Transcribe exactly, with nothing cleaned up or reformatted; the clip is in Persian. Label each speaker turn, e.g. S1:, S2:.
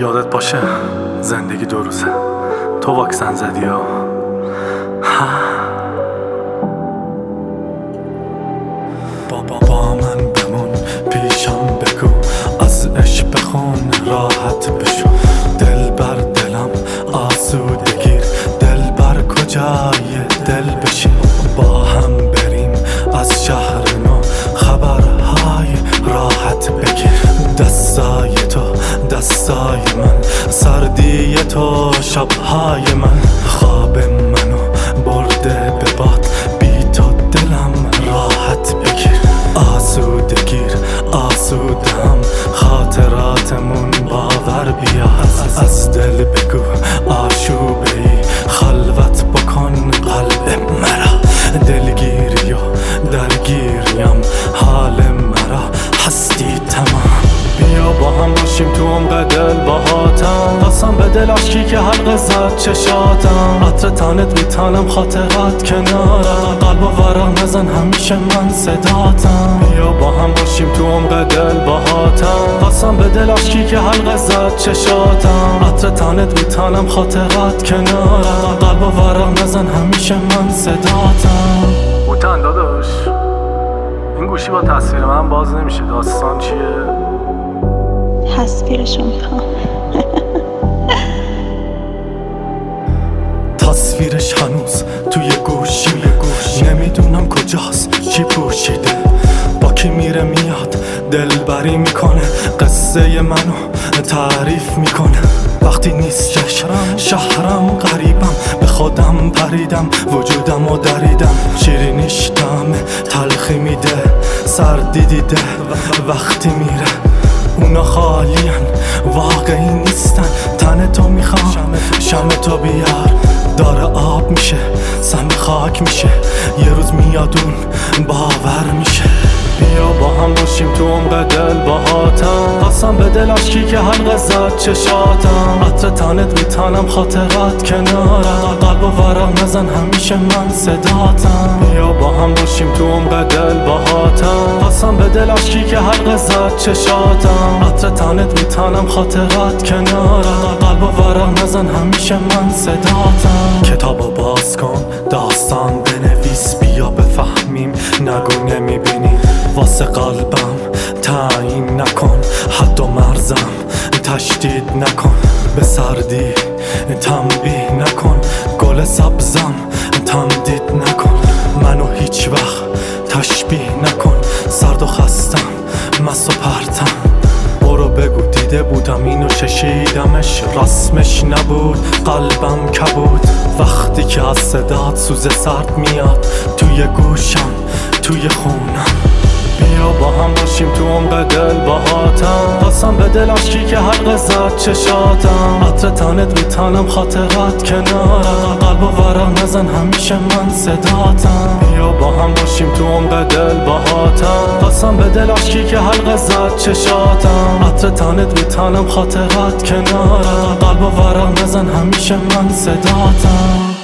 S1: یادت باشه زندگی دو روزه، تو واکسن زدی ها. بابا با من بمون، پیشم بگو، از عشق بخون، راحت بشو. دل بر دلم آسوده گیر، دل بر کجای دل بشین. با هم بریم از شهر نو، خبرهای راحت بگیر. دستای تو دستای من، سردی تو شبهای من. خواب منو برده به باد، بی تو دلم راحت بگیر. آسوده گیر آسودم، خاطراتمون باور بیاد. از دل بگو آشوبه ای، خلوت بکن قلب مرا. دلگیری و درگیریم، حال مرا هستی تمام. بیا با هم باشیم تو عمق دل باهاتم، قسم به دل عشقی که حلقه زد چشاتم. عطر تنت میتنم خاطرات کنارم، قلب و ورق نزن همیشه من صداتم. بیا با هم باشیم تو عمق دل باهاتم، قسم به دل عشقی که حلقه زد چشاتم. عطر تنت میتنم خاطرات کنارم، قلب و ورق نزن همیشه من صداتم. بوتن داداش، این گوشی با تصویر من باز نمیشه، داستان چیه؟
S2: تصویرشو میخوام.
S1: تصویرش هنوز توی گوشی، نمیدونم کجاست، چی پوشیده، با کی میره میاد، دلبری میکنه، قصه منو تعریف میکنه. وقتی نیستش شهرم غریبم، به خودم پریدم، وجودم و دریدم. شیرینیش دم تلخی میده، سردی دیده وقتی میره. اونا خالین واقعی نیستن، تن تو میخوام، شم تو بیار. داره آب میشه، سم خاک میشه، یه روز میاد اون باور میشه. بیا با هم باشیم تو عمق دل باهاتم، قسم به دل عشقی که حلقه زد چشاتم. عطر تنت میتنم خاطرات کنارم، قلب و ورق نزن همیشه من صداتم. بیا با هم باشیم تو عمق دل باهاتم، قسم به دل عشقی که حلقه زد چشاتم. عطر تنت میتنم خاطرات کنارم، قلب و ورق نزن همیشه من صداتم. کتابو باز کن، داستان بنویس، بیا بفهمیم، نگو نمیبینی. واسه قلبم تعیین نکن، حد و مرزم تشدید نکن. به سردی تنبیه نکن، گل سبزم تمدید نکن. منو هیچ وقت تشبیه نکن، سرد و خستم مست و پرتم. برو بگو دیده بودم اینو چشیدمش، رسمش نبود قلبم کبود. وقتی که از صدات سوز سرد میاد، توی گوشم توی خونم. بیا با هم باشیم تو عمق دل باهاتم، قسم به دل عشقی که حلقه زد چشاتم. عطر تنت میتنم خاطرات کنارم، قلب و ورق نزن همیشه من صداتم. بیا با هم باشیم تو عمق دل باهاتم، قسم به دل عشقی که حلقه زد چشاتم. عطر تنت میتنم خاطرات کنارم، قلب و ورق نزن همیشه من صداتم.